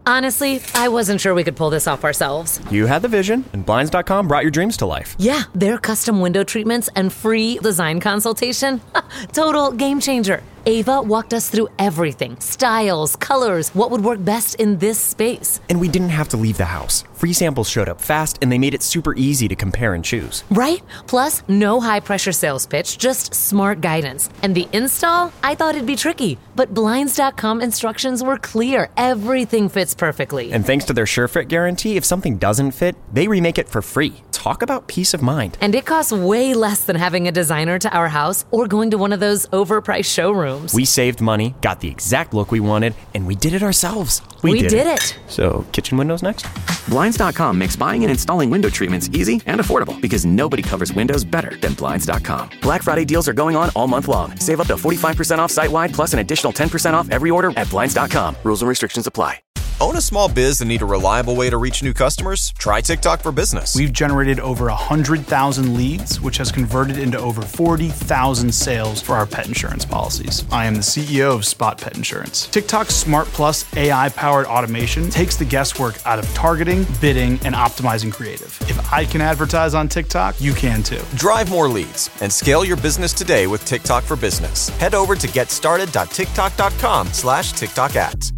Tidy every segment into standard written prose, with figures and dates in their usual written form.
Honestly, I wasn't sure we could pull this off ourselves. You had the vision, and Blinds.com brought your dreams to life. Yeah, their custom window treatments and free design consultation. Total game changer. Ava walked us through everything. Styles, colors, what would work best in this space. And we didn't have to leave the house. Free samples showed up fast, and they made it super easy to compare and choose. Right? Plus, no high-pressure sales pitch, just smart guidance. And the install? I thought it'd be tricky, but Blinds.com instructions were clear. Everything fits perfectly. And thanks to their SureFit guarantee, if something doesn't fit, they remake it for free. Talk about peace of mind. And it costs way less than having a designer to our house or going to one of those overpriced showrooms. We saved money, got the exact look we wanted, and we did it ourselves. We did it. So, kitchen windows next? Blinds.com makes buying and installing window treatments easy and affordable because nobody covers windows better than Blinds.com. Black Friday deals are going on all month long. Save up to 45% off site-wide plus an additional 10% off every order at Blinds.com. Rules and restrictions apply. Own a small biz and need a reliable way to reach new customers? Try TikTok for Business. We've generated over 100,000 leads, which has converted into over 40,000 sales for our pet insurance policies. I am the CEO of Spot Pet Insurance. TikTok's Smart Plus AI-powered automation takes the guesswork out of targeting, bidding, and optimizing creative. If I can advertise on TikTok, you can too. Drive more leads and scale your business today with TikTok for Business. Head over to getstarted.tiktok.com/TikTok ads.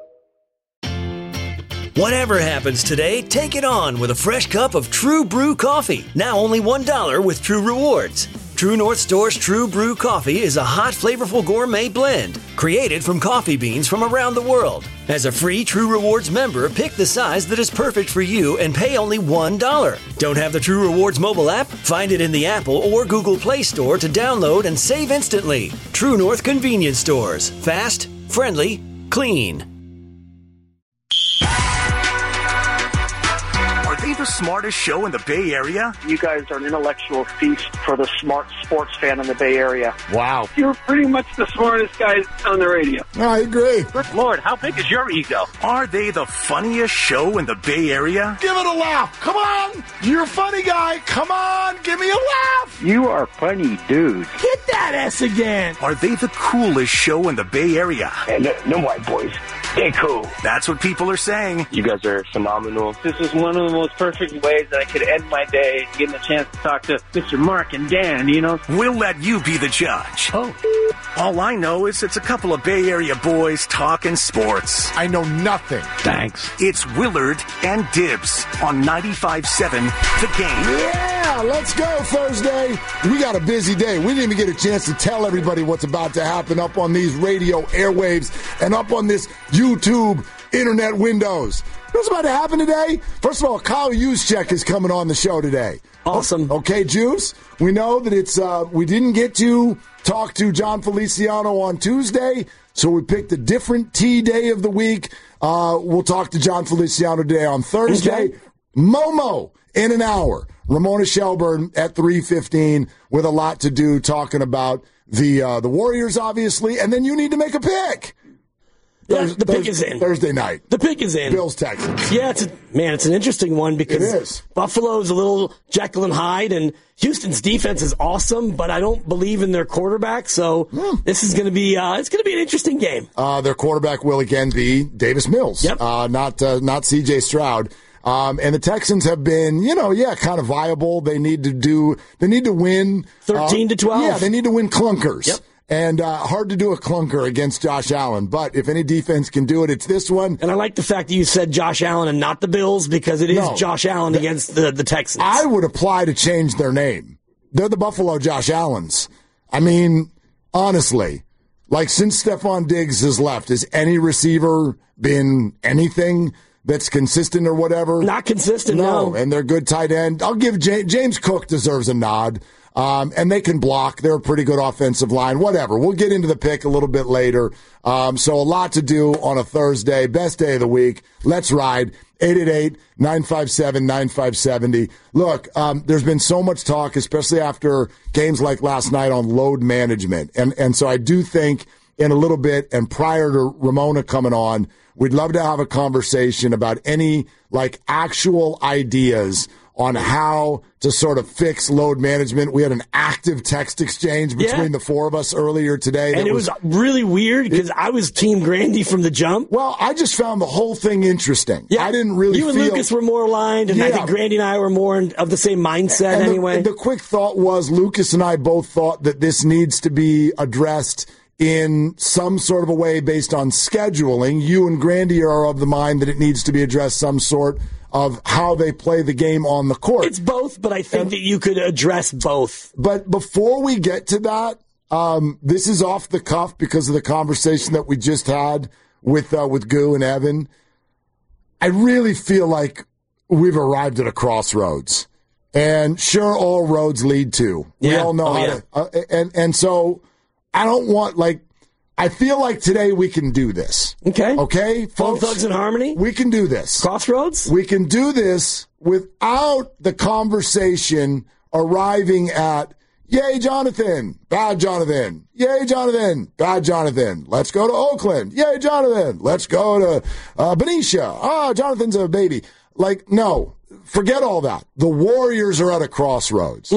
Whatever happens today, take it on with a fresh cup of True Brew coffee. Now only $1 with True Rewards. True North Store's True Brew coffee is a hot, flavorful gourmet blend created from coffee beans from around the world. As a free True Rewards member, pick the size that is perfect for you and pay only $1. Don't have the True Rewards mobile app? Find it in the Apple or Google Play Store to download and save instantly. True North Convenience Stores. Fast, friendly, clean. The smartest show in the Bay Area? You guys are an intellectual feast for the smart sports fan in the Bay Area. Wow. You're pretty much the smartest guys on the radio. I agree. Good Lord, how big is your ego? Are they the funniest show in the Bay Area? Give it a laugh. Come on. You're a funny guy. Come on. Give me a laugh. You are funny, dude. Hit that S again. Are they the coolest show in the Bay Area? And no white boys. They're cool. That's what people are saying. You guys are phenomenal. This is one of the most perfect ways that I could end my day, getting a chance to talk to Mr. Mark and Dan, you know? We'll let you be the judge. Oh. All I know is it's a couple of Bay Area boys talking sports. I know nothing. Thanks. It's Willard and Dibs on 95.7 The Game. Yeah, let's go Thursday. We got a busy day. We didn't even get a chance to tell everybody what's about to happen up on these radio airwaves and up on this YouTube internet windows. What's about to happen today? First of all, Kyle Juszczyk is coming on the show today. Awesome. Okay, Juice, we know that it's we didn't get to talk to John Feliciano on Tuesday, so we picked a different T day of the week. We'll talk to John Feliciano today on Thursday. Okay. Momo in an hour. Ramona Shelburne at 3:15 with a lot to do talking about the Warriors, obviously, and then you need to make a pick. Yeah, the pick is in. Thursday night. The pick is in. Bills, Texans. Yeah, it's an interesting one because it is. Buffalo's a little Jekyll and Hyde, and Houston's defense is awesome, but I don't believe in their quarterback. So this is going to be an interesting game. Their quarterback will again be Davis Mills. Yep. Not C.J. Stroud. And the Texans have been, kind of viable. They need to win 13-12. Yeah, they need to win clunkers. Yep. And hard to do a clunker against Josh Allen. But if any defense can do it, it's this one. And I like the fact that you said Josh Allen and not the Bills because it is Josh Allen against the Texans. I would apply to change their name. They're the Buffalo Josh Allens. I mean, honestly, since Stephon Diggs has left, has any receiver been anything that's consistent or whatever? Not consistent, no. And they're good tight end. I'll give James Cook deserves a nod. And they can block. They're a pretty good offensive line. Whatever. We'll get into the pick a little bit later. So a lot to do on a Thursday. Best day of the week. Let's ride. 888-957-9570. Look, there's been so much talk, especially after games like last night, on load management. And so I do think in a little bit, and prior to Ramona coming on, we'd love to have a conversation about any actual ideas on how to sort of fix load management. We had an active text exchange between the four of us earlier today. And it was really weird because I was Team Grandy from the jump. Well, I just found the whole thing interesting. Yeah. I didn't really You and Lucas were more aligned, and I think Grandy and I were more of the same mindset anyway. The quick thought was Lucas and I both thought that this needs to be addressed in some sort of a way based on scheduling. You and Grandy are of the mind that it needs to be addressed some sort of how they play the game on the court. It's both, but I think that you could address both. But before we get to that, this is off the cuff because of the conversation that we just had with Goo and Evan. I really feel like we've arrived at a crossroads. And sure, all roads lead to. We all know how to. And so I don't want, I feel like today we can do this. Okay. Okay, folks? Thugs in Harmony? We can do this. Crossroads? We can do this without the conversation arriving at, yay, Jonathan, bad Jonathan. Yay, Jonathan, bad Jonathan. Let's go to Oakland. Yay, Jonathan. Let's go to Benicia. Jonathan's a baby. No, forget all that. The Warriors are at a crossroads.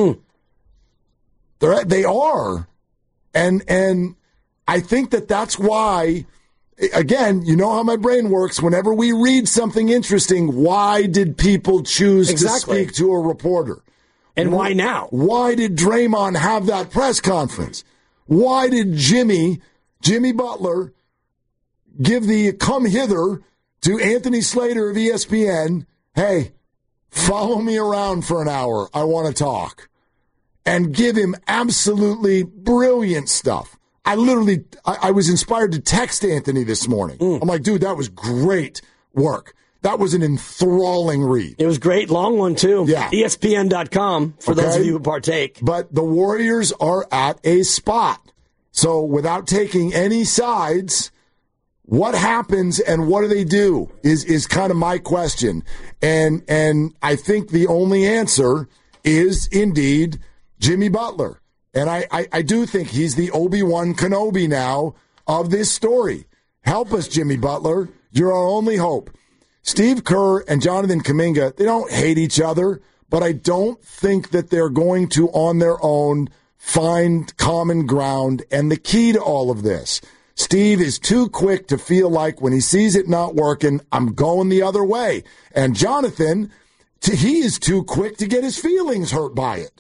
They are. And I think that's why, again, you know how my brain works. Whenever we read something interesting, why did people choose to speak to a reporter? And why now? Why did Draymond have that press conference? Why did Jimmy Butler, give the come hither to Anthony Slater of ESPN, hey, follow me around for an hour, I want to talk, and give him absolutely brilliant stuff. I was inspired to text Anthony this morning. I'm like, dude, that was great work. That was an enthralling read. It was great. Long one, too. Yeah. ESPN.com for those of you who partake. But the Warriors are at a spot. So without taking any sides, what happens and what do they do is kind of my question. And I think the only answer is indeed Jimmy Butler. And I do think he's the Obi-Wan Kenobi now of this story. Help us, Jimmy Butler. You're our only hope. Steve Kerr and Jonathan Kuminga, they don't hate each other, but I don't think that they're going to, on their own, find common ground. And the key to all of this, Steve is too quick to feel like when he sees it not working, I'm going the other way. And Jonathan, he is too quick to get his feelings hurt by it.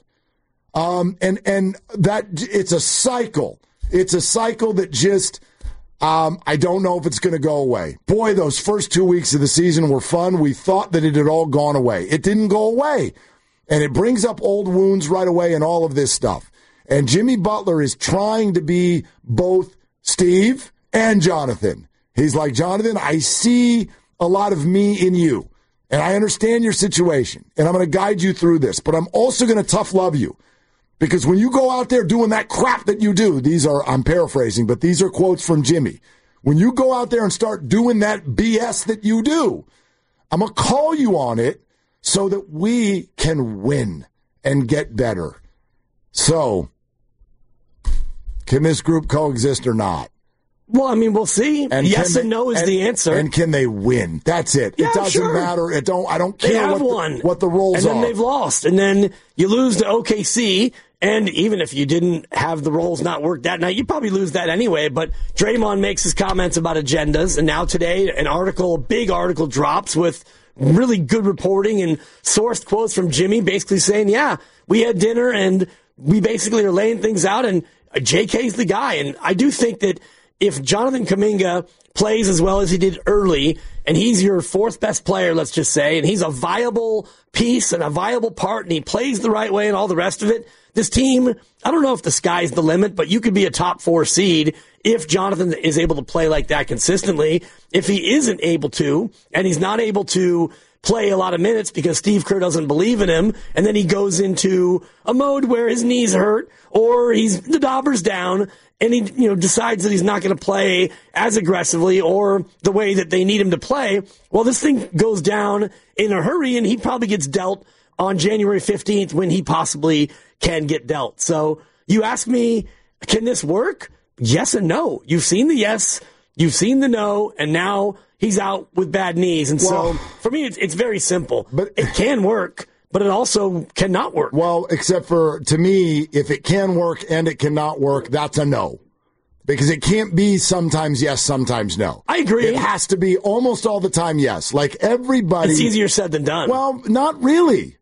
And that it's a cycle. It's a cycle that just, I don't know if it's going to go away. Boy, those first 2 weeks of the season were fun. We thought that it had all gone away. It didn't go away. And it brings up old wounds right away and all of this stuff. And Jimmy Butler is trying to be both Steve and Jonathan. He's like, Jonathan, I see a lot of me in you. And I understand your situation. And I'm going to guide you through this. But I'm also going to tough love you. Because when you go out there doing that crap that you do, I'm paraphrasing, but these are quotes from Jimmy. When you go out there and start doing that BS that you do, I'm going to call you on it so that we can win and get better. So, can this group coexist or not? Well, I mean, we'll see. And yes and no is the answer. And can they win? That's it. Yeah, it doesn't matter. I don't care what the roles are. And then are. they've lost. And then you lose to OKC. And even if you didn't have the roles not work that night, you'd probably lose that anyway. But Draymond makes his comments about agendas. And now today, a big article drops with really good reporting and sourced quotes from Jimmy basically saying, yeah, we had dinner and we basically are laying things out. And JK's the guy. And I do think that if Jonathan Kuminga plays as well as he did early, and he's your fourth best player, let's just say, and he's a viable piece and a viable part, and he plays the right way and all the rest of it, this team, I don't know if the sky's the limit, but you could be a top 4 seed if Jonathan is able to play like that consistently. If he isn't able to, and he's not able to play a lot of minutes because Steve Kerr doesn't believe in him, and then he goes into a mode where his knees hurt, or the dauber's down, and he decides that he's not going to play as aggressively or the way that they need him to play, well, this thing goes down in a hurry, and he probably gets dealt on January 15th when he possibly can get dealt. So you ask me, can this work? Yes and no. You've seen the yes, you've seen the no, and now he's out with bad knees. And so for me, it's very simple. But it can work. but it also cannot work. Well, except for, to me, if it can work and it cannot work, that's a no. Because it can't be sometimes yes, sometimes no. I agree. It has to be almost all the time yes. Like everybody. It's easier said than done. Well, not really.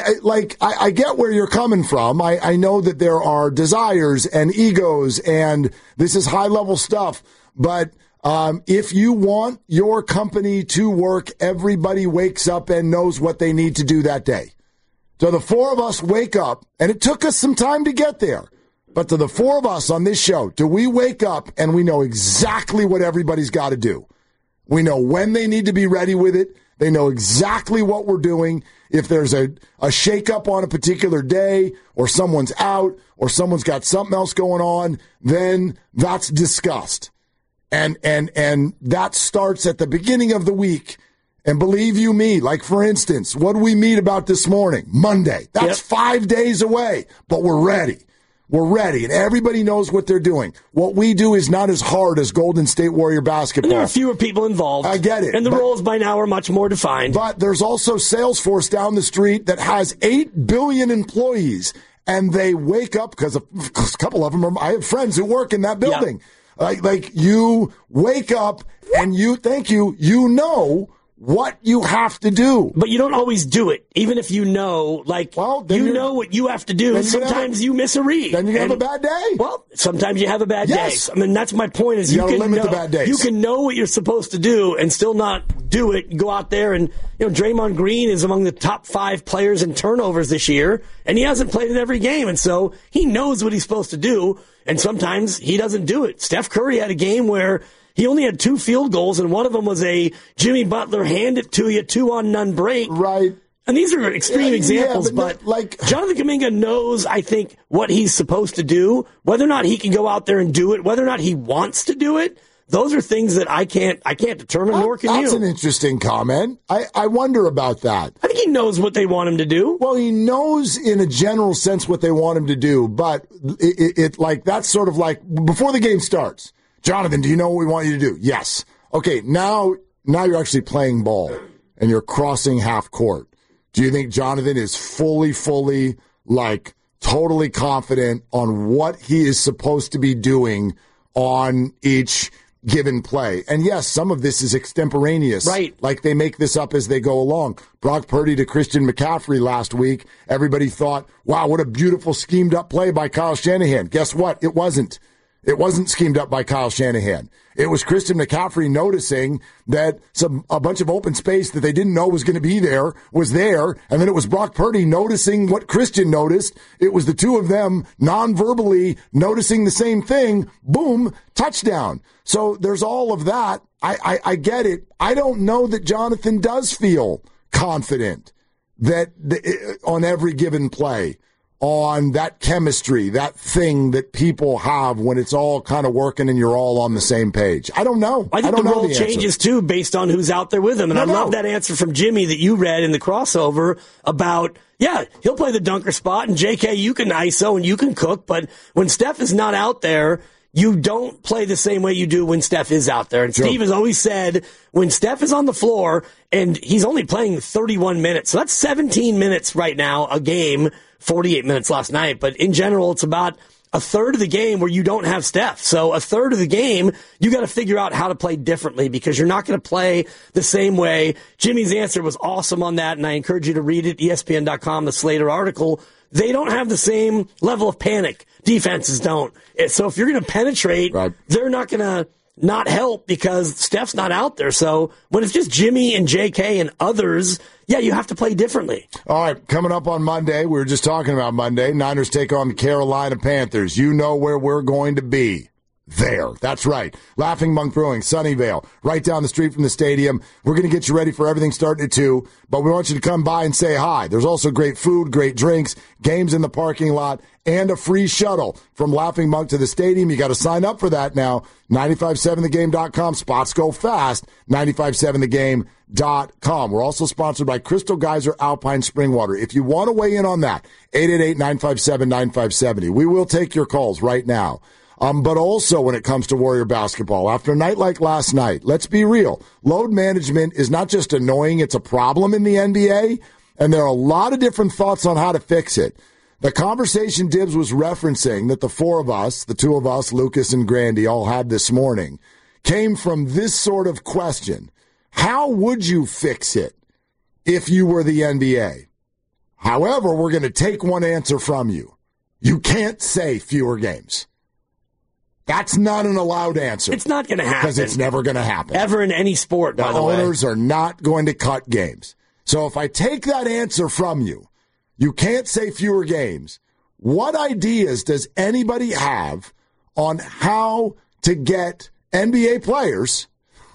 I get where you're coming from. I know that there are desires and egos, and this is high-level stuff. But if you want your company to work, everybody wakes up and knows what they need to do that day. So the four of us wake up, and it took us some time to get there. But to the four of us on this show, do we wake up and we know exactly what everybody's got to do? We know when they need to be ready with it. They know exactly what we're doing. If there's a shakeup on a particular day, or someone's out, or someone's got something else going on, then that's discussed. And that starts at the beginning of the week. And believe you me, like for instance, what do we meet about this morning? Monday. That's 5 days away, but we're ready. We're ready, and everybody knows what they're doing. What we do is not as hard as Golden State Warrior basketball. And there are fewer people involved. I get it. And the roles by now are much more defined. But there's also Salesforce down the street that has 8 billion employees, and they wake up because a couple of them I have friends who work in that building. Like you wake up and you know what you have to do. But you don't always do it, even if you know, you know what you have to do. Sometimes you miss a read. Then you have a bad day. Well, sometimes you have a bad day. I mean, that's my point is you can limit the bad days. You can know what you're supposed to do and still not do it. Go out there and, Draymond Green is among the top 5 players in turnovers this year, and he hasn't played in every game. And so he knows what he's supposed to do, and sometimes he doesn't do it. Steph Curry had a game where he only had 2 field goals, and one of them was a Jimmy Butler hand it to you, 2-on-none break. Right. And these are extreme examples, but Jonathan Kuminga knows, I think, what he's supposed to do. Whether or not he can go out there and do it, whether or not he wants to do it, those are things that I can't determine, nor can you. That's an interesting comment. I wonder about that. I think he knows what they want him to do. Well, he knows in a general sense what they want him to do, but that's sort of like before the game starts. Jonathan, do you know what we want you to do? Yes. Okay, now you're actually playing ball, and you're crossing half court. Do you think Jonathan is fully, totally confident on what he is supposed to be doing on each given play? And yes, some of this is extemporaneous. Right. Like they make this up as they go along. Brock Purdy to Christian McCaffrey last week. Everybody thought, wow, what a beautiful schemed up play by Kyle Shanahan. Guess what? It wasn't. It wasn't schemed up by Kyle Shanahan. It was Christian McCaffrey noticing that a bunch of open space that they didn't know was going to be there was there, and then it was Brock Purdy noticing what Christian noticed. It was the two of them non-verbally noticing the same thing. Boom, touchdown. So there's all of that. I get it. I don't know that Jonathan does feel confident that on every given play, on that chemistry, that thing that people have when it's all kind of working and you're all on the same page. I don't know. I think the role changes, too, based on who's out there with him. And I love that answer from Jimmy that you read in the crossover about, he'll play the dunker spot, and JK, you can ISO and you can cook, but when Steph is not out there, you don't play the same way you do when Steph is out there. And Steve has always said when Steph is on the floor, and he's only playing 31 minutes, so that's 17 minutes right now a game, 48 minutes last night. But in general, it's about a third of the game where you don't have Steph. So a third of the game, you got to figure out how to play differently because you're not going to play the same way. Jimmy's answer was awesome on that, and I encourage you to read it, ESPN.com, the Slater article. They don't have the same level of panic. Defenses don't. So if you're going to penetrate, they're not going to not help because Steph's not out there. So when it's just Jimmy and JK and others, you have to play differently. All right, coming up on Monday, we were just talking about Monday, Niners take on the Carolina Panthers. You know where we're going to be. There. That's right. Laughing Monk Brewing, Sunnyvale, right down the street from the stadium. We're going to get you ready for everything starting at 2, but we want you to come by and say hi. There's also great food, great drinks, games in the parking lot, and a free shuttle from Laughing Monk to the stadium. You got to sign up for that now. 957thegame.com. Spots go fast. 957thegame.com. We're also sponsored by Crystal Geyser Alpine Spring Water. If you want to weigh in on that, 888-957-9570. We will take your calls right now. But also when it comes to Warrior basketball, after a night like last night, let's be real. Load management is not just annoying, it's a problem in the NBA. And there are a lot of different thoughts on how to fix it. The conversation Dibs was referencing that the four of us, the two of us, Lucas and Grandy, all had this morning, came from this sort of question. How would you fix it if you were the NBA? However, we're going to take one answer from you. You can't say fewer games. That's not an allowed answer. It's not going to happen. Because it's never going to happen. Ever in any sport, by the way. The owners are not going to cut games. So if I take that answer from you, you can't say fewer games. What ideas does anybody have on how to get NBA players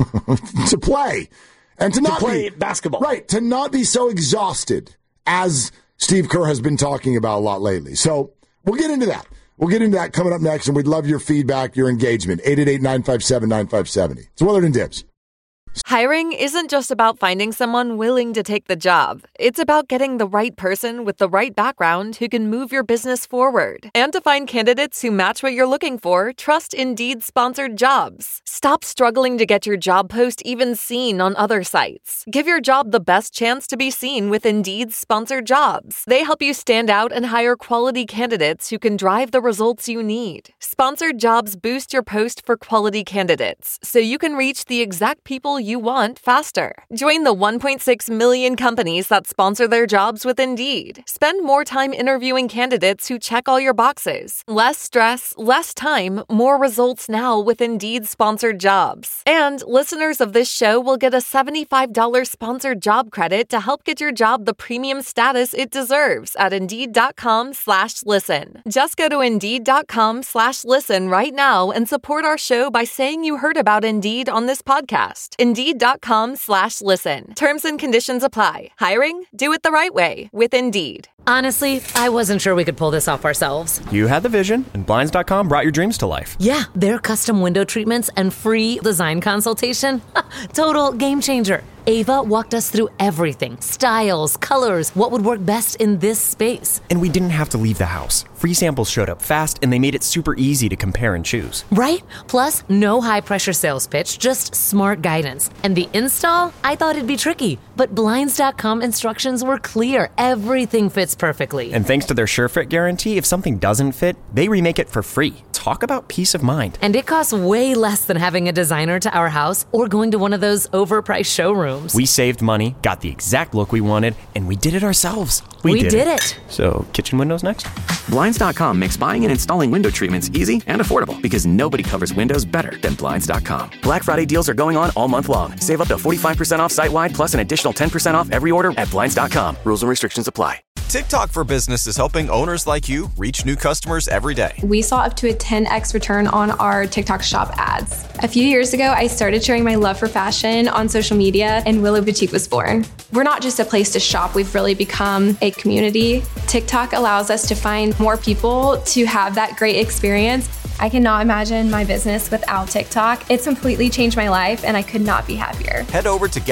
to play and to not play be basketball? Right, to not be so exhausted as Steve Kerr has been talking about a lot lately. So we'll get into that. We'll get into that coming up next, and we'd love your feedback, your engagement. 888-957-9570. It's Willard and Dibs. Hiring isn't just about finding someone willing to take the job. It's about getting the right person with the right background who can move your business forward. And to find candidates who match what you're looking for, trust Indeed sponsored jobs. Stop struggling to get your job post even seen on other sites. Give your job the best chance to be seen with Indeed sponsored jobs. They help you stand out and hire quality candidates who can drive the results you need. Sponsored jobs boost your post for quality candidates, so you can reach the exact people you want faster. Join the 1.6 million companies that sponsor their jobs with Indeed. Spend more time interviewing candidates who check all your boxes. Less stress, less time, more results now with Indeed sponsored jobs. And listeners of this show will get a $75 sponsored job credit to help get your job the premium status it deserves at Indeed.com/listen. Just go to Indeed.com/listen right now and support our show by saying you heard about Indeed on this podcast. Indeed.com/listen. Terms and conditions apply. Hiring? Do it the right way with Indeed. Honestly, I wasn't sure we could pull this off ourselves. You had the vision, and Blinds.com brought your dreams to life. Yeah, their custom window treatments and free design consultation. Total game changer. Ava walked us through everything. Styles, colors, what would work best in this space. And we didn't have to leave the house. Free samples showed up fast, and they made it super easy to compare and choose. Right? Plus, no high-pressure sales pitch, just smart guidance. And the install? I thought it'd be tricky, but Blinds.com instructions were clear. Everything fits perfectly. And thanks to their SureFit guarantee, if something doesn't fit, they remake it for free. Talk about peace of mind. And it costs way less than having a designer to our house or going to one of those overpriced showrooms. We saved money, got the exact look we wanted, and we did it ourselves. We did it. So, kitchen windows next? Blinds.com makes buying and installing window treatments easy and affordable because nobody covers windows better than Blinds.com. Black Friday deals are going on all month long. Save up to 45% off site-wide plus an additional 10% off every order at Blinds.com. Rules and restrictions apply. TikTok for Business is helping owners like you reach new customers every day. We saw up to a 10x return on our TikTok shop ads. A few years ago, I started sharing my love for fashion on social media, and Willow Boutique was born. We're not just a place to shop, we've really become a community. TikTok allows us to find more people to have that great experience. I cannot imagine my business without TikTok. It's completely changed my life, and I could not be happier. Head over to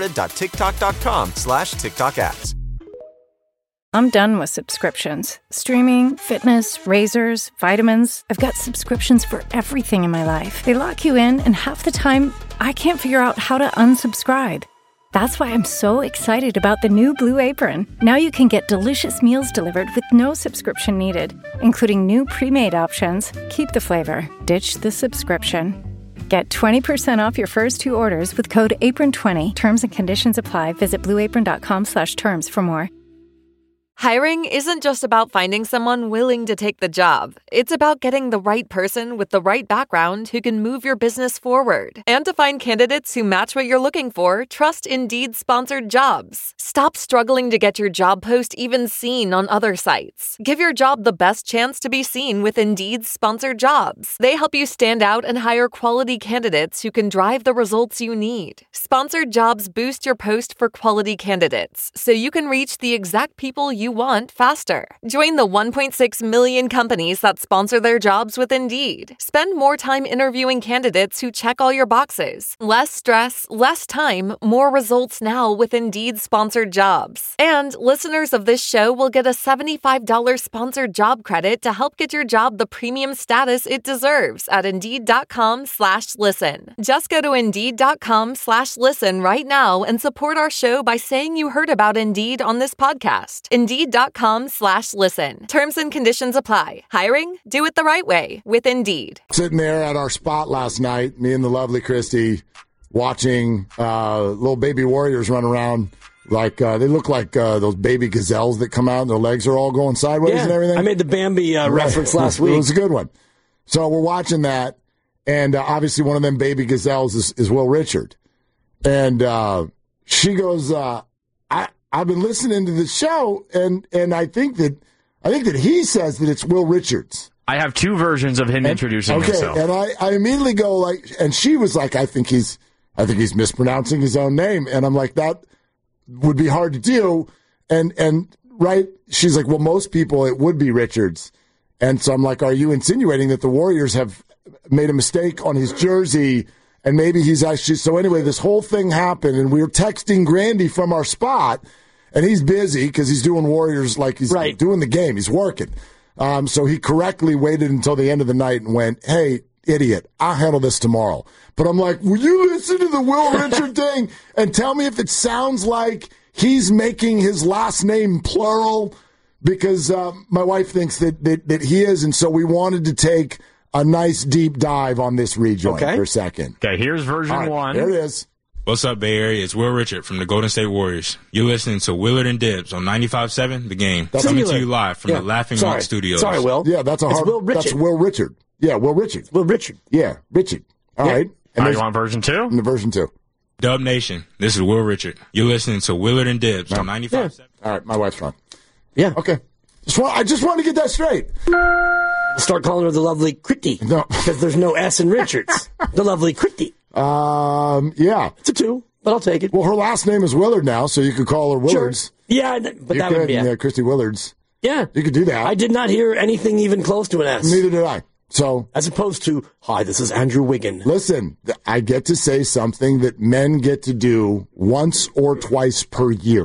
getstarted.tiktok.com/TikTok ads. I'm done with subscriptions. Streaming, fitness, razors, vitamins. I've got subscriptions for everything in my life. They lock you in, and half the time, I can't figure out how to unsubscribe. That's why I'm so excited about the new Blue Apron. Now you can get delicious meals delivered with no subscription needed, including new pre-made options. Keep the flavor, ditch the subscription. Get 20% off your first 2 orders with code APRON20. Terms and conditions apply. Visit blueapron.com/terms for more. Hiring isn't just about finding someone willing to take the job. It's about getting the right person with the right background who can move your business forward. And to find candidates who match what you're looking for, trust Indeed sponsored jobs. Stop struggling to get your job post even seen on other sites. Give your job the best chance to be seen with Indeed sponsored jobs. They help you stand out and hire quality candidates who can drive the results you need. Sponsored jobs boost your post for quality candidates, so you can reach the exact people you you want faster. Join the 1.6 million companies that sponsor their jobs with Indeed. Spend more time interviewing candidates who check all your boxes. Less stress, less time, more results now with Indeed sponsored jobs. And listeners of this show will get a $75 sponsored job credit to help get your job the premium status it deserves at Indeed.com/listen. Just go to Indeed.com/listen right now and support our show by saying you heard about Indeed on this podcast. Indeed.com/listen. Terms and conditions apply. Hiring? Do it the right way with Indeed. Sitting there at our spot last night, me and the lovely Christy, watching little baby warriors run around. Like they look like those baby gazelles that come out and their legs are all going sideways and everything. I made the Bambi reference last week. It was a good one. So we're watching that, and obviously one of them baby gazelles is Will Richard. And she goes, I've been listening to the show, and I think that he says that it's Will Richards. I have two versions of him introducing himself. And I immediately go like, and she was like, I think he's mispronouncing his own name, and I'm like, that would be hard to do, and right? She's like, well, most people it would be Richards, and so I'm like, are you insinuating that the Warriors have made a mistake on his jersey, and maybe he's actually? So anyway, this whole thing happened, and we were texting Grandy from our spot, and he's busy because he's doing Warriors like he's doing the game, he's working. So he correctly waited until the end of the night and went, hey, idiot, I'll handle this tomorrow. But I'm like, will you listen to the Will Richard thing and tell me if it sounds like he's making his last name plural? Because my wife thinks that he is, and so we wanted to take a nice deep dive on this rejoin for a second. Okay, here's version one. There it is. What's up, Bay Area? It's Will Richard from the Golden State Warriors. You're listening to Willard and Dibs on 95.7 The Game. Coming to you live from the Laughing Monk Studios. Sorry, Will. Yeah, that's Will Richard. That's Will Richard. Yeah, Will Richard. Will Richard. Yeah, Richard. All right. And you want version 2? Version 2. Dub Nation, this is Will Richard. You're listening to Willard and Dibs on 95.7. Yeah. All right, my wife's wrong. Yeah. Okay. I just want to get that straight. Start calling her the lovely Critty. No. Because there's no S in Richards. The lovely Critty. Yeah. It's a 2, but I'll take it. Well, her last name is Willard now, so you could call her Willards. Sure. Yeah, but that would be Yeah, Christy Willards. Yeah. You could do that. I did not hear anything even close to an S. Neither did I. So, as opposed to, hi, this is Andrew Wiggin. Listen, I get to say something that men get to do once or twice per year.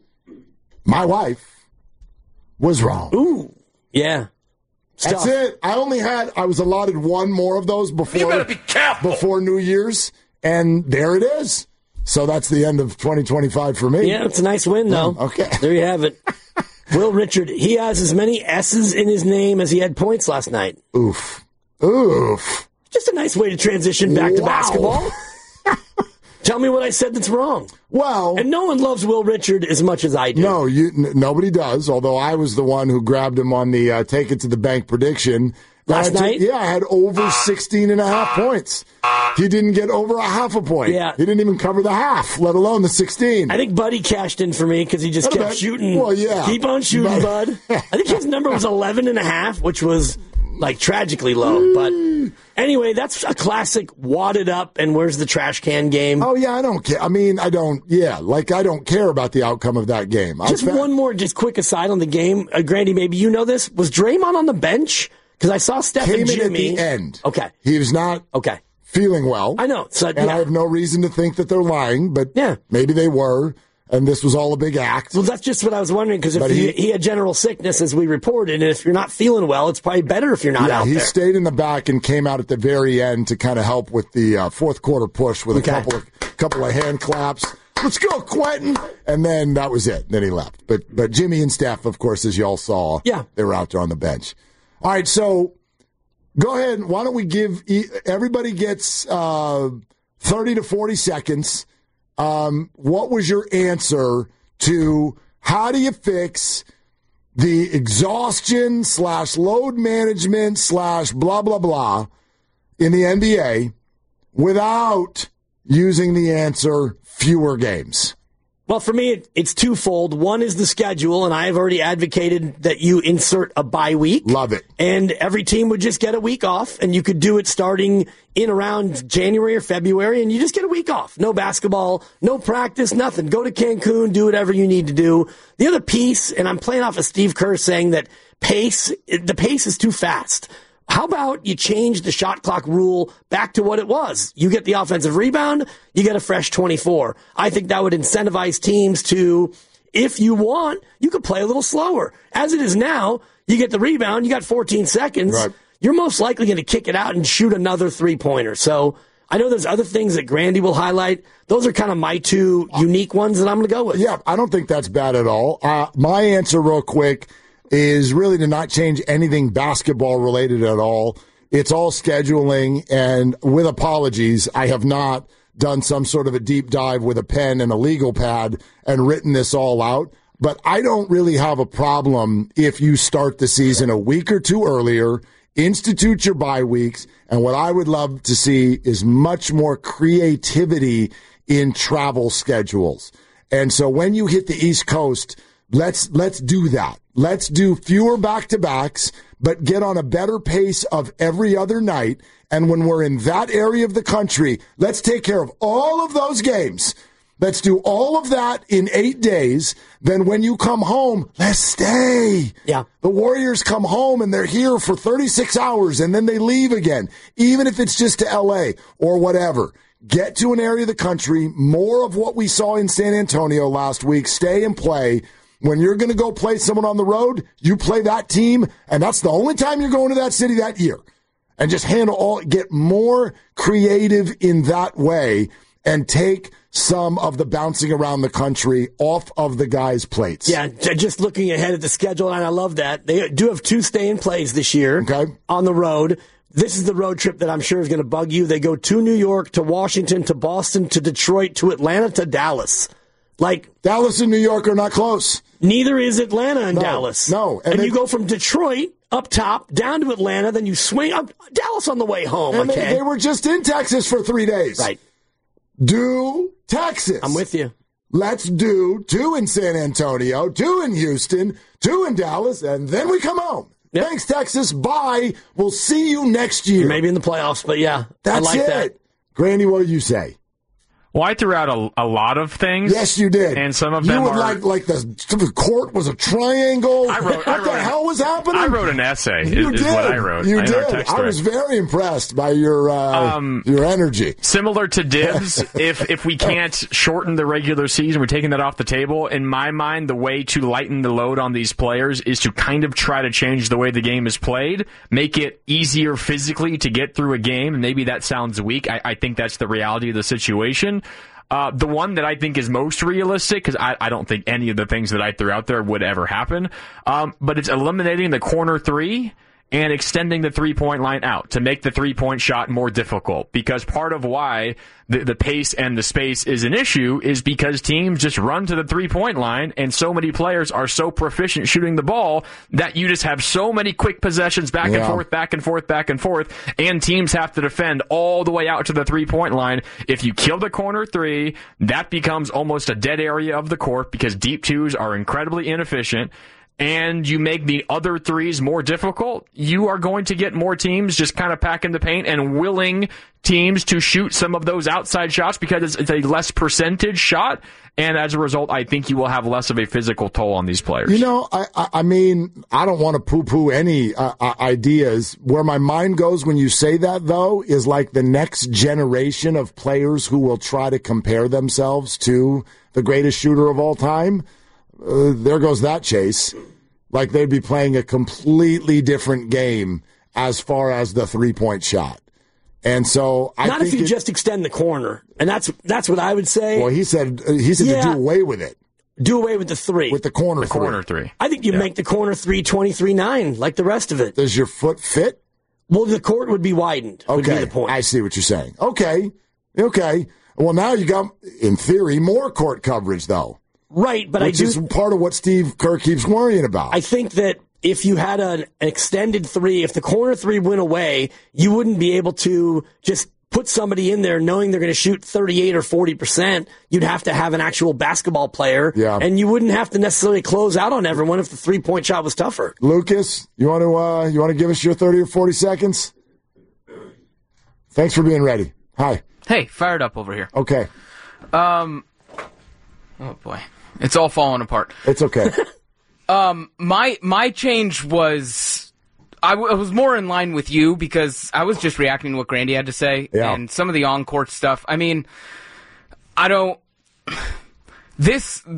My wife was wrong. Ooh. Yeah. That's it. I was allotted one more of those before. You better be careful. Before New Year's, and there it is. So that's the end of 2025 for me. Yeah, it's a nice win, though. Okay. There you have it. Will Richard, he has as many S's in his name as he had points last night. Oof. Just a nice way to transition back to basketball. Tell me what I said that's wrong. Well, and no one loves Will Richard as much as I do. No, nobody does, although I was the one who grabbed him on the take it to the bank prediction. Last night? Yeah, I had over 16.5 points. He didn't get over a half a point. Yeah. He didn't even cover the half, let alone the 16. I think Buddy cashed in for me because he just kept shooting. Well, yeah. Keep on shooting, Bud. I think his number was 11.5, which was like tragically low. But anyway, that's a classic wadded up and where's the trash can game. Oh, yeah, I don't care. I mean, I don't care about the outcome of that game. Just one more quick aside on the game. Grandy, maybe you know this. Was Draymond on the bench? Because I saw Steph and Jimmy. Came in at the end. Okay. He was not feeling well. I know. So, and I have no reason to think that they're lying, but maybe they were, and this was all a big act. Well, that's just what I was wondering, because if he had general sickness, as we reported, and if you're not feeling well, it's probably better if you're not out there. Yeah, he stayed in the back and came out at the very end to kind of help with the fourth quarter push with a couple of hand claps. Let's go, Quentin! And then that was it. Then he left. But Jimmy and Steph, of course, as y'all saw, they were out there on the bench. All right, so go ahead. Why don't we give everybody gets 30 to 40 seconds. What was your answer to how do you fix the exhaustion / load management / blah, blah, blah in the NBA without using the answer fewer games? Well, for me, it's twofold. One is the schedule, and I have already advocated that you insert a bye week. Love it. And every team would just get a week off, and you could do it starting in around January or February, and you just get a week off. No basketball, no practice, nothing. Go to Cancun, do whatever you need to do. The other piece, and I'm playing off of Steve Kerr saying that the pace is too fast. How about you change the shot clock rule back to what it was? You get the offensive rebound, you get a fresh 24. I think that would incentivize teams to, if you want, you could play a little slower. As it is now, you get the rebound, you got 14 seconds. Right. You're most likely going to kick it out and shoot another three-pointer. So I know there's other things that Grandy will highlight. Those are kind of my two unique ones that I'm going to go with. Yeah, I don't think that's bad at all. My answer real quick is really to not change anything basketball related at all. It's all scheduling, and with apologies, I have not done some sort of a deep dive with a pen and a legal pad and written this all out. But I don't really have a problem if you start the season a week or two earlier, institute your bye weeks, and what I would love to see is much more creativity in travel schedules. And so when you hit the East Coast, let's do that. Let's do fewer back-to-backs, but get on a better pace of every other night. And when we're in that area of the country, let's take care of all of those games. Let's do all of that in 8 days. Then when you come home, let's stay. Yeah. The Warriors come home and they're here for 36 hours and then they leave again, even if it's just to L.A. or whatever. Get to an area of the country, more of what we saw in San Antonio last week, stay and play. When you're going to go play someone on the road, you play that team, and that's the only time you're going to that city that year. And just get more creative in that way and take some of the bouncing around the country off of the guys' plates. Yeah, just looking ahead at the schedule, and I love that. They do have 2 stay-in plays this year on the road. This is the road trip that I'm sure is going to bug you. They go to New York, to Washington, to Boston, to Detroit, to Atlanta, to Dallas. Dallas and New York are not close. Neither is Atlanta and Dallas. No. And you go from Detroit up top, down to Atlanta, then you swing up Dallas on the way home. And they were just in Texas for 3 days. Right. Do Texas. I'm with you. Let's do 2 in San Antonio, 2 in Houston, 2 in Dallas, and then we come home. Yep. Thanks, Texas. Bye. We'll see you next year. Maybe in the playoffs, but yeah, that's I like it. that. Granny, what do you say? Well, I threw out a lot of things. Yes, you did. And some of them are... like the court was a triangle. What the hell was happening? I wrote an essay, you is did. what I wrote. You did. I was very impressed by your energy. Similar to Dibs, if we can't shorten the regular season, we're taking that off the table. In my mind, the way to lighten the load on these players is to kind of try to change the way the game is played, make it easier physically to get through a game. And maybe that sounds weak. I think that's the reality of the situation. The one that I think is most realistic, because I don't think any of the things that I threw out there would ever happen, but it's eliminating the corner 3 and extending the three-point line out to make the three-point shot more difficult. Because part of why the pace and the space is an issue is because teams just run to the three-point line, and so many players are so proficient shooting the ball that you just have so many quick possessions back and forth, back and forth, back and forth, and teams have to defend all the way out to the three-point line. If you kill the corner 3, that becomes almost a dead area of the court because deep 2s are incredibly inefficient. And you make the other 3s more difficult, you are going to get more teams just kind of packing the paint and willing teams to shoot some of those outside shots because it's a less percentage shot. And as a result, I think you will have less of a physical toll on these players. You know, I mean, I don't want to poo-poo any ideas. Where my mind goes when you say that, though, is like the next generation of players who will try to compare themselves to the greatest shooter of all time. There goes that chase. Like they'd be playing a completely different game as far as the three-point shot. And so I not think if you just extend the corner. And that's what I would say. Well, he said to do away with it. Do away with the 3. With the corner 3. Corner 3. I think you make the corner 3 23-9 like the rest of it. Does your foot fit? Well, the court would be widened. Okay. Would be the point. I see what you're saying. Okay. Well, now you got, in theory, more court coverage, though. Right, but Which is part of what Steve Kerr keeps worrying about. I think that if you had an extended 3, if the corner 3 went away, you wouldn't be able to just put somebody in there knowing they're going to shoot 38 or 40%, you'd have to have an actual basketball player, and you wouldn't have to necessarily close out on everyone if the three-point shot was tougher. Lucas, you want to give us your 30 or 40 seconds? Thanks for being ready. Hi. Hey, fired up over here. Okay. Oh boy, it's all falling apart. It's okay. My change was. I was more in line with you because I was just reacting to what Grandy had to say and some of the on-court stuff. I mean, what the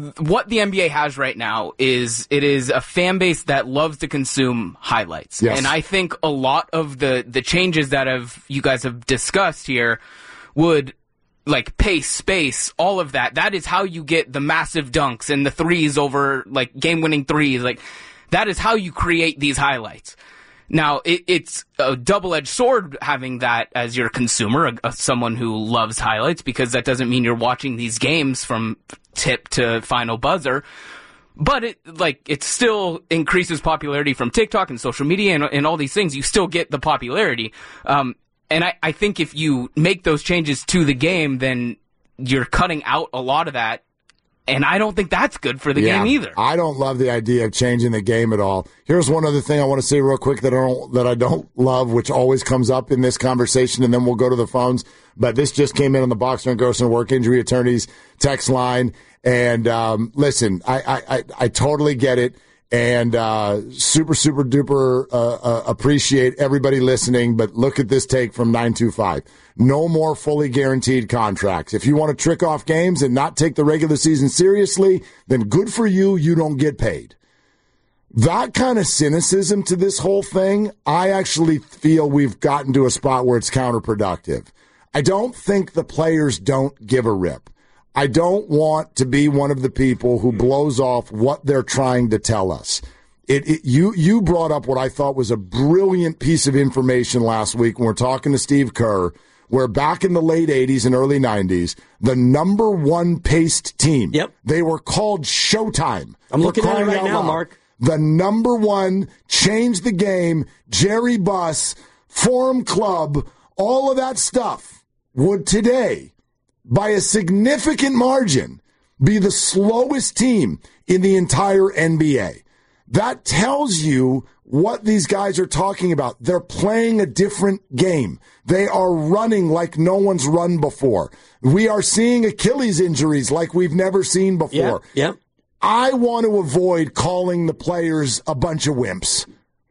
NBA has right now is a fan base that loves to consume highlights. Yes. And I think a lot of the changes that you guys have discussed here would like pace, space, all of that. That is how you get the massive dunks and the threes over like game-winning threes. Like that is how you create these highlights. Now, it's a double-edged sword having that as your consumer, someone who loves highlights, because that doesn't mean you're watching these games from tip to final buzzer. But it still increases popularity from TikTok and social media and all these things. You still get the popularity. And I think if you make those changes to the game, then you're cutting out a lot of that. And I don't think that's good for the game either. I don't love the idea of changing the game at all. Here's one other thing I want to say real quick that I don't love, which always comes up in this conversation, and then we'll go to the phones. But this just came in on the Boxer and Grossman Work Injury Attorneys text line. And listen, I totally get it. And super, super duper appreciate everybody listening. But look at this take from 925. No more fully guaranteed contracts. If you want to trick off games and not take the regular season seriously, then good for you. You don't get paid. That kind of cynicism to this whole thing, I actually feel we've gotten to a spot where it's counterproductive. I don't think the players don't give a rip. I don't want to be one of the people who blows off what they're trying to tell us. You brought up what I thought was a brilliant piece of information last week when we're talking to Steve Kerr, where back in the late 80s and early 90s, the number one paced team, they were called Showtime. I'm looking at it right now, Mark. The number one, changed the game, Jerry Buss, Forum Club, all of that stuff would today, by a significant margin, be the slowest team in the entire NBA. That tells you what these guys are talking about. They're playing a different game. They are running like no one's run before. We are seeing Achilles injuries like we've never seen before. Yeah. I want to avoid calling the players a bunch of wimps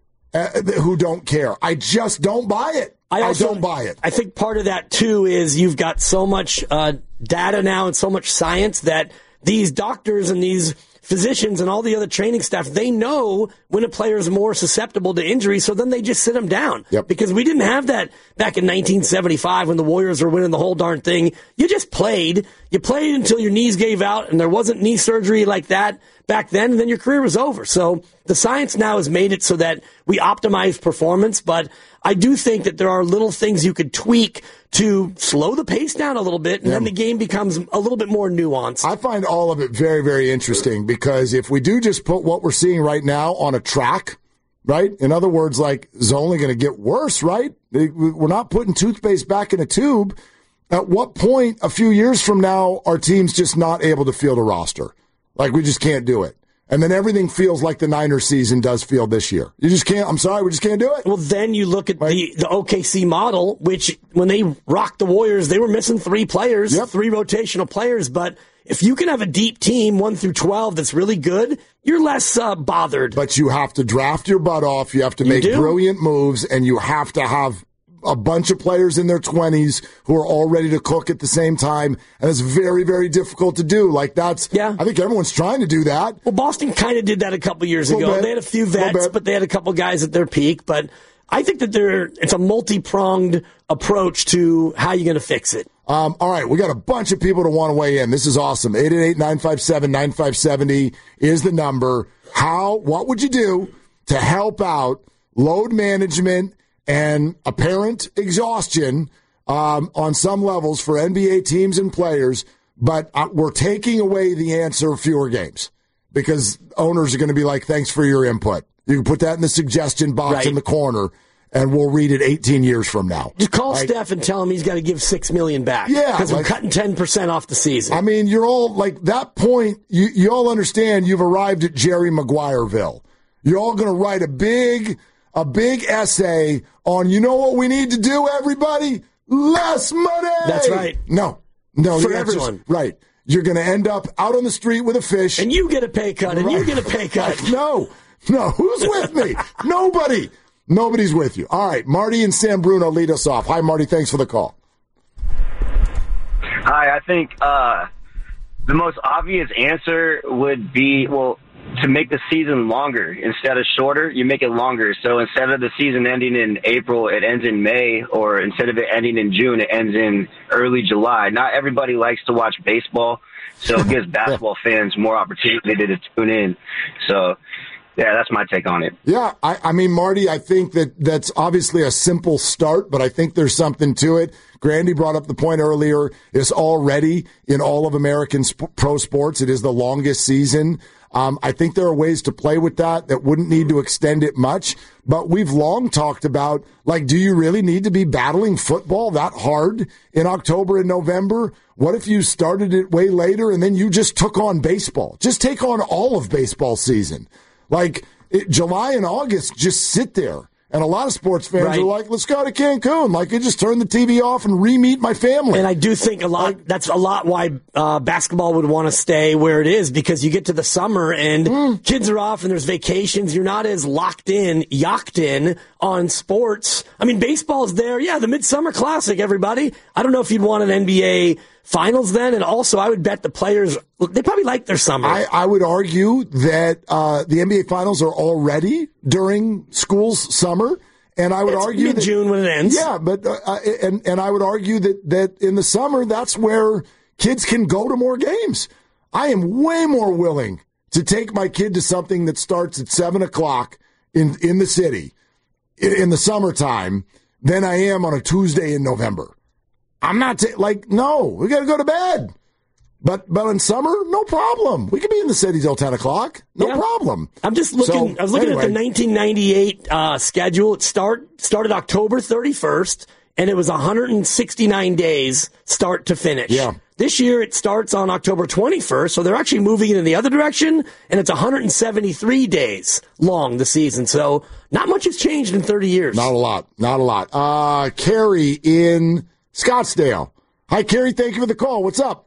who don't care. I just don't buy it. I don't buy it. I think part of that, too, is you've got so much data now and so much science that these doctors and these physicians and all the other training staff, they know when a player is more susceptible to injury, so then they just sit them down. Because we didn't have that back in 1975 when the Warriors were winning the whole darn thing. You just played. You played until your knees gave out, and there wasn't knee surgery like that back then, and then your career was over. So the science now has made it so that we optimize performance, but I do think that there are little things you could tweak to slow the pace down a little bit, and then the game becomes a little bit more nuanced. I find all of it very, very interesting, because if we do just put what we're seeing right now on a track, right? In other words, like, it's only going to get worse, right? We're not putting toothpaste back in a tube. At what point, a few years from now, are teams just not able to field a roster? Like, we just can't do it. And then everything feels like the Niners season does feel this year. You just can't. I'm sorry, we just can't do it. Well, then you look at the OKC model, which when they rocked the Warriors, they were missing 3 players, 3 rotational players. But if you can have a deep team, 1 through 12, that's really good, you're less bothered. But you have to draft your butt off. You have to make brilliant moves, and you have to have a bunch of players in their 20s who are all ready to cook at the same time, and it's very, very difficult to do. Like, that's, I think everyone's trying to do that. Well, Boston kind of did that a couple years ago. They had a few vets, but they had a couple guys at their peak. But I think that it's a multi-pronged approach to how you're going to fix it. All right, we got a bunch of people to want to weigh in. This is awesome. 888-957-9570 is the number. What would you do to help out load management and apparent exhaustion on some levels for NBA teams and players, but we're taking away the answer, fewer games, because owners are going to be like, thanks for your input. You can put that in the suggestion box in the corner. and we'll read it 18 years from now. Just call Steph and tell him he's got to give $6 million back. Yeah. Because we're cutting 10% off the season. I mean, you're all, like, that point, you all understand you've arrived at Jerry Maguireville. You're all going to write a big essay on, you know what we need to do, everybody? Less money! That's right. No, for everyone. Right. You're going to end up out on the street with a fish. And you get a pay cut, and you get a pay cut. No. Who's with me? Nobody. Nobody's with you. All right, Marty and San Bruno lead us off. Hi, Marty. Thanks for the call. Hi, I think the most obvious answer would be, to make the season longer instead of shorter, you make it longer. So instead of the season ending in April, it ends in May, or instead of it ending in June, it ends in early July. Not everybody likes to watch baseball, so it gives basketball fans more opportunity to tune in. So, yeah, that's my take on it. Yeah, I mean, Marty, I think that's obviously a simple start, but I think there's something to it. Grandy brought up the point earlier. It's already in all of American pro sports. It is the longest season. I think there are ways to play with that wouldn't need to extend it much. But we've long talked about, like, do you really need to be battling football that hard in October and November? What if you started it way later and then you just took on baseball? Just take on all of baseball season. Like, July and August just sit there. And a lot of sports fans are like, let's go to Cancun. Like, I just turn the TV off and re-meet my family. And I do think that's a lot why basketball would want to stay where it is, because you get to the summer and kids are off and there's vacations. You're not as yacked in on sports. I mean, baseball's there. Yeah, the Midsummer Classic, everybody. I don't know if you'd want an NBA Finals then, and also I would bet the players, they probably like their summer. I would argue that the NBA Finals are already during school's summer, and I would argue mid-June when it ends. Yeah, but and I would argue that in the summer, that's where kids can go to more games. I am way more willing to take my kid to something that starts at 7:00 in the city in the summertime than I am on a Tuesday in November. I'm not no, we got to go to bed. But in summer, no problem. We could be in the city till 10:00. No problem. I'm just looking. I was looking at the 1998 schedule. It started October 31st, and it was 169 days start to finish. Yeah. This year it starts on October 21st, so they're actually moving it in the other direction, and it's 173 days long the season. So not much has changed in 30 years. Not a lot. Carrie in Scottsdale. Hi, Carrie. Thank you for the call. What's up?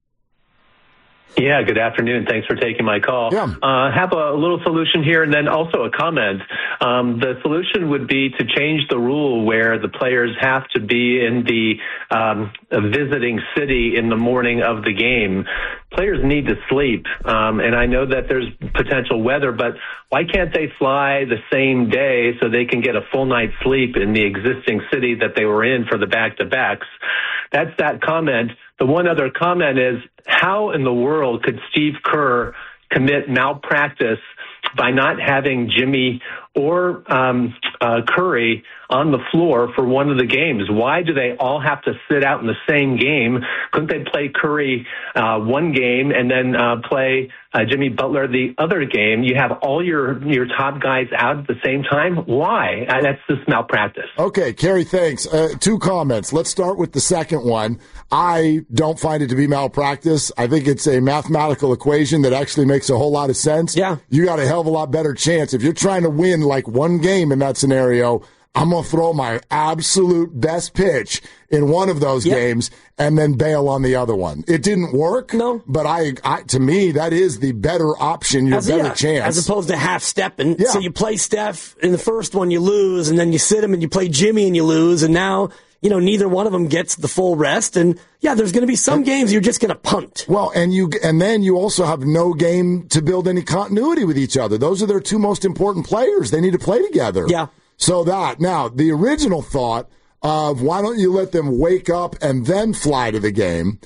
Yeah, good afternoon. Thanks for taking my call. Yeah. Have a little solution here and then also a comment. The solution would be to change the rule where the players have to be in the visiting city in the morning of the game. Players need to sleep, and I know that there's potential weather, but why can't they fly the same day so they can get a full night's sleep in the existing city that they were in for the back-to-backs? That's that comment. The one other comment is, how in the world could Steve Kerr commit malpractice by not having Jimmy or Curry on the floor for one of the games? Why do they all have to sit out in the same game? Couldn't they play Curry one game and then play Jimmy Butler the other game? You have all your top guys out at the same time. Why? That's just malpractice. Okay, Kerry, thanks. 2 comments. Let's start with the second one. I don't find it to be malpractice. I think it's a mathematical equation that actually makes a whole lot of sense. Yeah. You got a hell of a lot better chance. If you're trying to win like one game in that scenario, I'm going to throw my absolute best pitch in one of those games and then bail on the other one. It didn't work. No. But to me, that is the better option, your better chance. As opposed to half-stepping. Yeah. So you play Steph in the first one, you lose, and then you sit him and you play Jimmy and you lose, and now, neither one of them gets the full rest. And, there's going to be some games you're just going to punt. Well, and then you also have no game to build any continuity with each other. Those are their 2 most important players. They need to play together. Yeah. So now, the original thought of why don't you let them wake up and then fly to the game,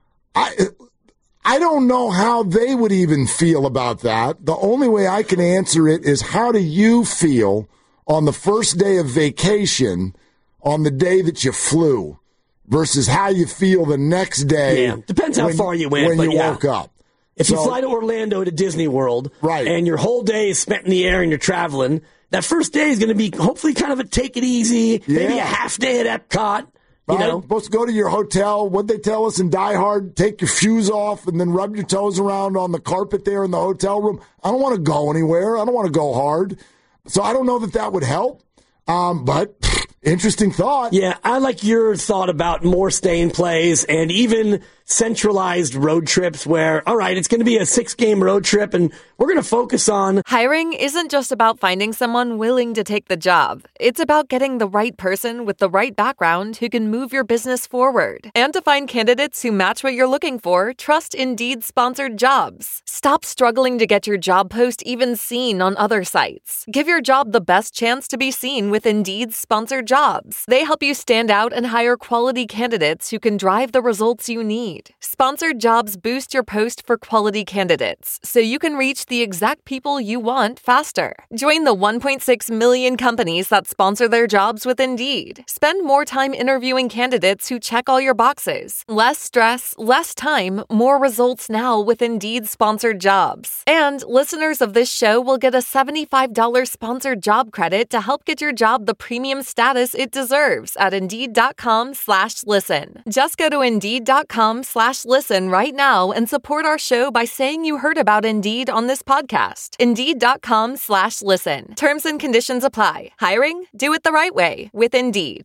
I don't know how they would even feel about that. The only way I can answer it is, how do you feel on the first day of vacation on the day that you flew versus how you feel the next day? Yeah, depends how far you went. When you woke up. If you fly to Orlando to Disney World, right, and your whole day is spent in the air and you're traveling, that first day is going to be hopefully kind of a take it easy, maybe a half day at Epcot. You know, supposed to go to your hotel. What'd they tell us in Die Hard? Take your shoes off and then rub your toes around on the carpet there in the hotel room. I don't want to go anywhere. I don't want to go hard. So I don't know that would help. But interesting thought. Yeah, I like your thought about more stay-in plays and even centralized road trips where, all right, it's going to be a 6-game road trip and we're going to focus on... Hiring isn't just about finding someone willing to take the job. It's about getting the right person with the right background who can move your business forward. And to find candidates who match what you're looking for, trust Indeed-sponsored jobs. Stop struggling to get your job post even seen on other sites. Give your job the best chance to be seen with Indeed-sponsored jobs. They help you stand out and hire quality candidates who can drive the results you need. Sponsored jobs boost your post for quality candidates, so you can reach the exact people you want faster. Join the 1.6 million companies that sponsor their jobs with Indeed. Spend more time interviewing candidates who check all your boxes. Less stress, less time, more results now with Indeed-sponsored jobs. And listeners of this show will get a $75 sponsored job credit to help get your job the premium status it deserves at Indeed.com/listen. Just go to Indeed.com/listen right now and support our show by saying you heard about Indeed on this podcast. Indeed.com/listen. Terms and conditions apply. Hiring? Do it the right way with Indeed.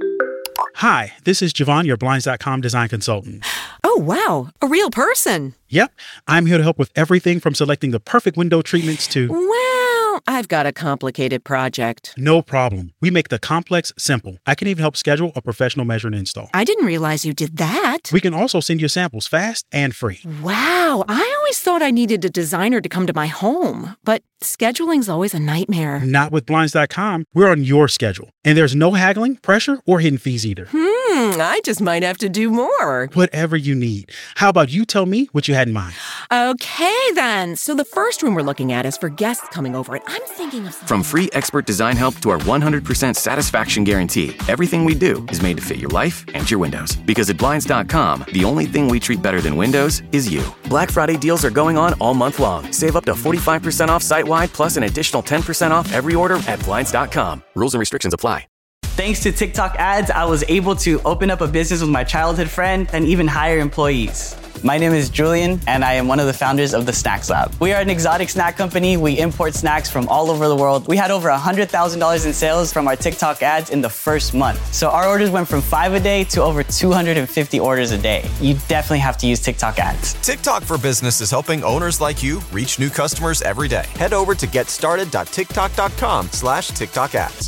Hi, this is Javon, your Blinds.com design consultant. Oh, wow. A real person. Yep. I'm here to help with everything from selecting the perfect window treatments to... Well, I've got a complicated project. No problem. We make the complex simple. I can even help schedule a professional measure and install. I didn't realize you did that. We can also send you samples fast and free. Wow. I always thought I needed a designer to come to my home, but scheduling's always a nightmare. Not with Blinds.com. We're on your schedule. And there's no haggling, pressure, or hidden fees either. I just might have to do more. Whatever you need. How about you tell me what you had in mind? Okay, then. So the first room we're looking at is for guests coming over, and I'm thinking of... From free expert design help to our 100% satisfaction guarantee, everything we do is made to fit your life and your windows. Because at Blinds.com, the only thing we treat better than windows is you. Black Friday deals are going on all month long. Save up to 45% off site-wide, plus an additional 10% off every order at Blinds.com. Rules and restrictions apply. Thanks to TikTok ads, I was able to open up a business with my childhood friend and even hire employees. My name is Julian, and I am one of the founders of the Snacks Lab. We are an exotic snack company. We import snacks from all over the world. We had over $100,000 in sales from our TikTok ads in the first month. So our orders went from 5 a day to over 250 orders a day. You definitely have to use TikTok ads. TikTok for Business is helping owners like you reach new customers every day. Head over to getstarted.tiktok.com/TikTok ads.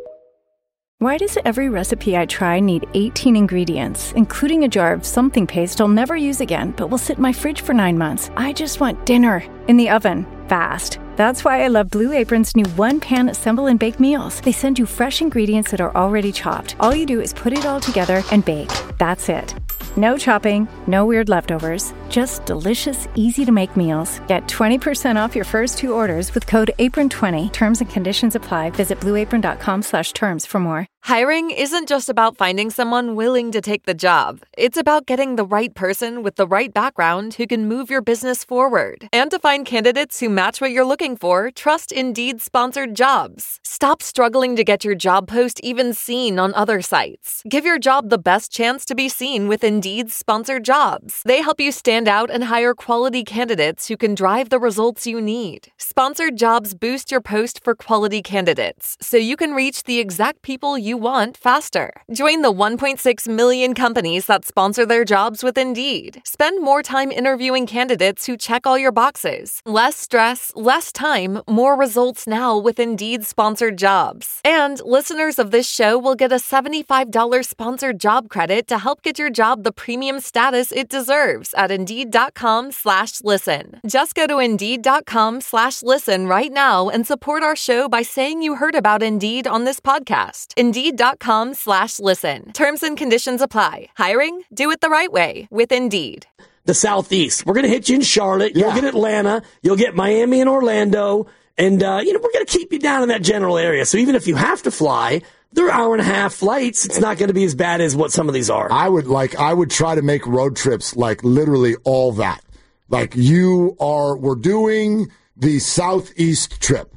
Why does every recipe I try need 18 ingredients, including a jar of something paste I'll never use again, but will sit in my fridge for 9 months? I just want dinner in the oven, fast. That's why I love Blue Apron's new one-pan assemble and bake meals. They send you fresh ingredients that are already chopped. All you do is put it all together and bake. That's it. No chopping, no weird leftovers, just delicious, easy-to-make meals. Get 20% off your first 2 orders with code APRON20. Terms and conditions apply. Visit blueapron.com/terms for more. Hiring isn't just about finding someone willing to take the job. It's about getting the right person with the right background who can move your business forward. And to find candidates who match what you're looking for, trust Indeed-sponsored jobs. Stop struggling to get your job post even seen on other sites. Give your job the best chance to be seen with Indeed-sponsored jobs. They help you stand out and hire quality candidates who can drive the results you need. Sponsored jobs boost your post for quality candidates, so you can reach the exact people you want faster. Join the 1.6 million companies that sponsor their jobs with Indeed. Spend more time interviewing candidates who check all your boxes. Less stress, less time, more results now with Indeed-sponsored jobs. And listeners of this show will get a $75 sponsored job credit to help get your job the premium status it deserves at Indeed.com/listen. Just go to Indeed.com/listen right now and support our show by saying you heard about Indeed on this podcast. Indeed.com/listen. Terms and conditions apply. Hiring? Do it the right way with Indeed. The Southeast. We're going to hit you in Charlotte. You'll get Atlanta. You'll get Miami and Orlando. And, we're going to keep you down in that general area. So even if you have to fly, they're hour-and-a-half flights. It's not going to be as bad as what some of these are. I would try to make road trips like literally all that. Like we're doing the Southeast trip.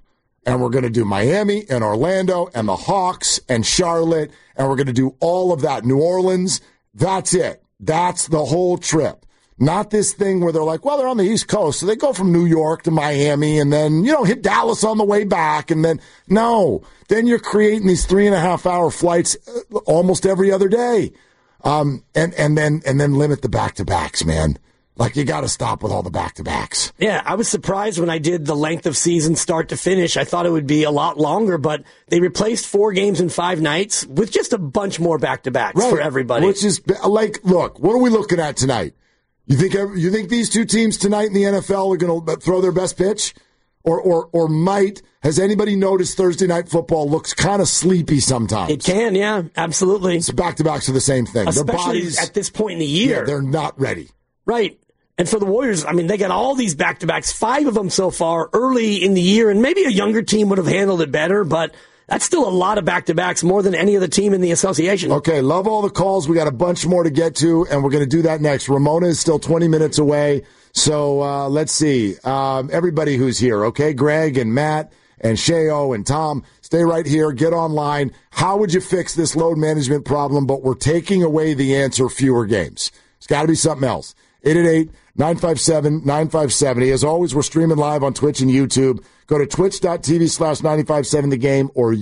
And we're going to do Miami and Orlando and the Hawks and Charlotte. And we're going to do all of that. New Orleans. That's it. That's the whole trip. Not this thing where they're like, well, they're on the East Coast, so they go from New York to Miami and then, hit Dallas on the way back. And then, no. Then you're creating these 3.5-hour flights almost every other day. And then limit the back-to-backs, man. Like, you got to stop with all the back-to-backs. Yeah, I was surprised when I did the length of season start to finish. I thought it would be a lot longer, but they replaced 4 games in 5 nights with just a bunch more back-to-backs for everybody. Which is, like, look, what are we looking at tonight? You think these two teams tonight in the NFL are going to throw their best pitch? Or might? Has anybody noticed Thursday Night Football looks kind of sleepy sometimes? It can, yeah, absolutely. So back-to-backs are the same thing. Especially their bodies, at this point in the year. Yeah, they're not ready. Right. And for the Warriors, they got all these back-to-backs, 5 of them so far early in the year, and maybe a younger team would have handled it better, but that's still a lot of back-to-backs, more than any other team in the association. Okay, love all the calls. We got a bunch more to get to, and we're going to do that next. Ramona is still 20 minutes away, so let's see. Everybody who's here, okay? Greg and Matt and Sheo and Tom, stay right here. Get online. How would you fix this load management problem? But we're taking away the answer, fewer games. It's got to be something else. 888-957-9570. As always, we're streaming live on Twitch and YouTube. Go to twitch.tv/957thegame or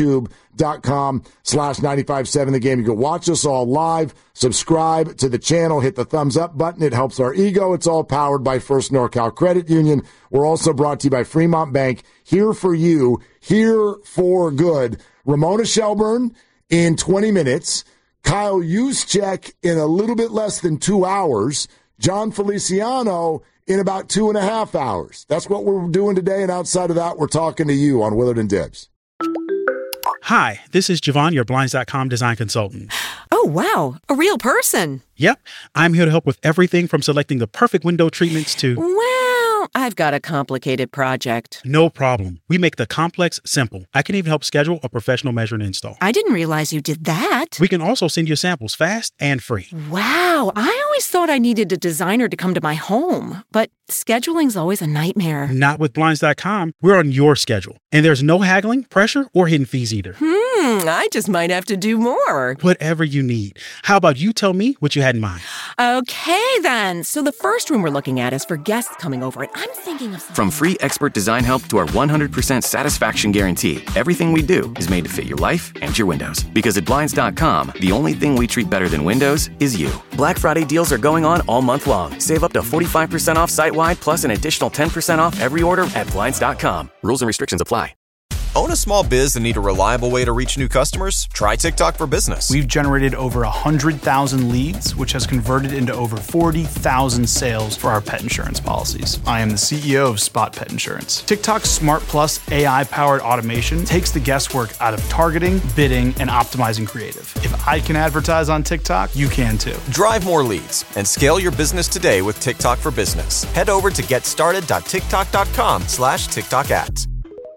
youtube.com/957thegame. You can watch us all live, subscribe to the channel, hit the thumbs up button. It helps our ego. It's all powered by First NorCal Credit Union. We're also brought to you by Fremont Bank. Here for you, here for good. Ramona Shelburne in 20 minutes. Kyle Juszczyk in a little bit less than 2 hours. John Feliciano in about 2.5 hours. That's what we're doing today, and outside of that, we're talking to you on Willard and Dibs. Hi, this is Javon, your Blinds.com design consultant. Oh, wow. A real person. Yep. I'm here to help with everything from selecting the perfect window treatments to... Well, I've got a complicated project. No problem. We make the complex simple. I can even help schedule a professional measure and install. I didn't realize you did that. We can also send you samples fast and free. Wow. I always thought I needed a designer to come to my home, but scheduling's always a nightmare. Not with Blinds.com. We're on your schedule. And there's no haggling, pressure, or hidden fees either. I just might have to do more. Whatever you need. How about you tell me what you had in mind? Okay, then. So the first room we're looking at is for guests coming over, and I'm thinking of something. From free expert design help to our 100% satisfaction guarantee, everything we do is made to fit your life and your windows. Because at Blinds.com, the only thing we treat better than windows is you. Black Friday deals are going on all month long. Save up to 45% off site-wide, plus an additional 10% off every order at Blinds.com. Rules and restrictions apply. Own a small biz and need a reliable way to reach new customers? Try TikTok for Business. We've generated over 100,000 leads, which has converted into over 40,000 sales for our pet insurance policies. I am the CEO of Spot Pet Insurance. TikTok's Smart Plus AI-powered automation takes the guesswork out of targeting, bidding, and optimizing creative. If I can advertise on TikTok, you can too. Drive more leads and scale your business today with TikTok for Business. Head over to getstarted.tiktok.com/TikTok ads.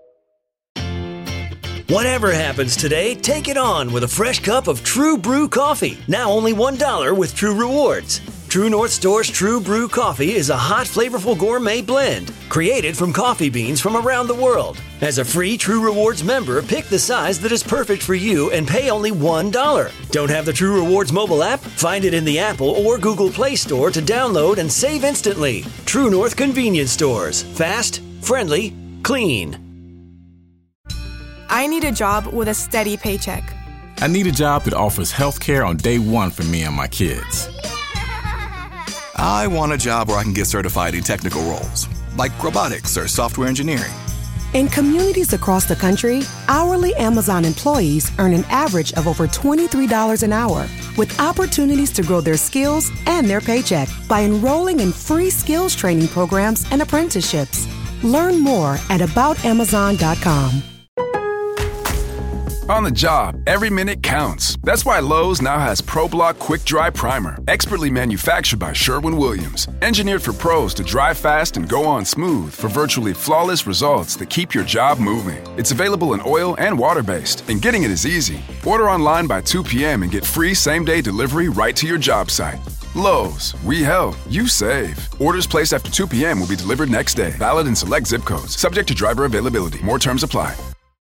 Whatever happens today, take it on with a fresh cup of True Brew coffee. Now only $1 with True Rewards. True North Store's True Brew coffee is a hot, flavorful gourmet blend created from coffee beans from around the world. As a free True Rewards member, pick the size that is perfect for you and pay only $1. Don't have the True Rewards mobile app? Find it in the Apple or Google Play Store to download and save instantly. True North Convenience Stores. Fast, friendly, clean. I need a job with a steady paycheck. I need a job that offers health care on day one for me and my kids. I want a job where I can get certified in technical roles, like robotics or software engineering. In communities across the country, hourly Amazon employees earn an average of over $23 an hour, with opportunities to grow their skills and their paycheck by enrolling in free skills training programs and apprenticeships. Learn more at aboutamazon.com. On the job, every minute counts. That's why Lowe's now has ProBlock Quick Dry Primer, expertly manufactured by Sherwin-Williams. Engineered for pros to dry fast and go on smooth for virtually flawless results that keep your job moving. It's available in oil and water-based, and getting it is easy. Order online by 2 p.m. and get free same-day delivery right to your job site. Lowe's, we help, you save. Orders placed after 2 p.m. will be delivered next day. Valid in select zip codes. Subject to driver availability. More terms apply.